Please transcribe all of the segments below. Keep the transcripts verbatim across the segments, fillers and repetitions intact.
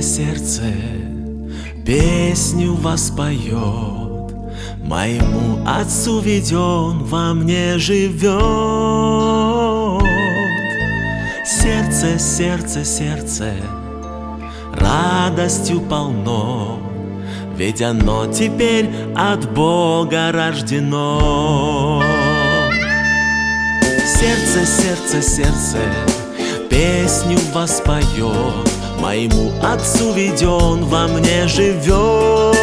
сердце песню воспоет, моему отцу ведь он во мне живет. Сердце, сердце, сердце радостью полно, ведь оно теперь от Бога рождено. Сердце, сердце, сердце песню воспоет, моему отцу ведь он во мне живет.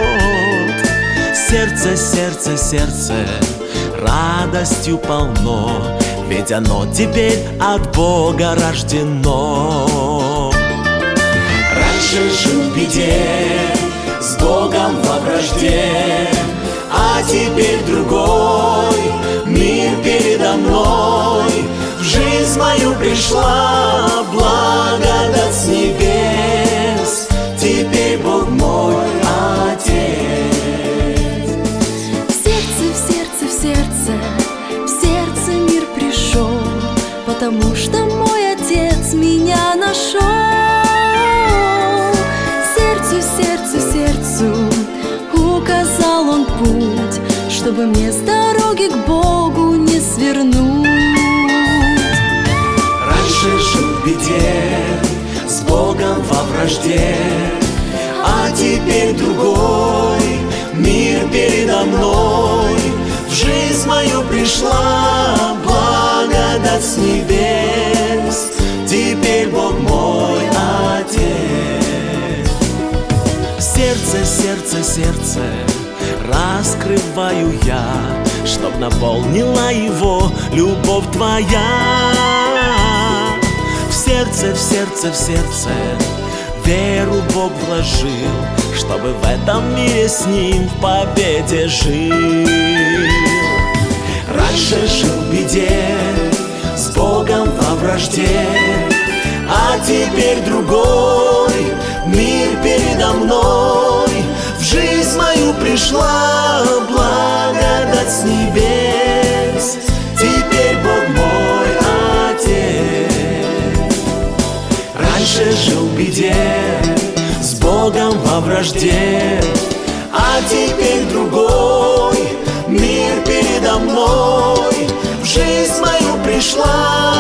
Сердце, сердце, сердце радостью полно, ведь оно теперь от Бога рождено. Раньше жил в беде, с Богом во вражде, а теперь другой мир передо мной. В жизнь мою пришла благодать с небес, теперь Бог мой Отец. В сердце, в сердце, в сердце, в сердце мир пришел, потому что мой Отец меня нашел. Сердцу, сердцу, сердцу указал он путь, чтобы мне с дороги к Богу не свернуть. Раньше жил в беде, с Богом во вражде, а теперь другой мир передо мной. В жизнь мою пришла благодать с небес, теперь Бог мой Отец. Сердце, сердце, сердце раскрываю я, чтоб наполнила его любовь твоя. В сердце, в сердце, в сердце веру Бог вложил, чтобы в этом мире с ним в победе жил. Раньше жил в беде, с Богом во вражде, а теперь другой мир передо мной. В жизнь мою пришла благодать с небес, теперь Бог мой Отец. Раньше жил в беде, с Богом во вражде, а теперь другой мир передо мной. В жизнь мою пришла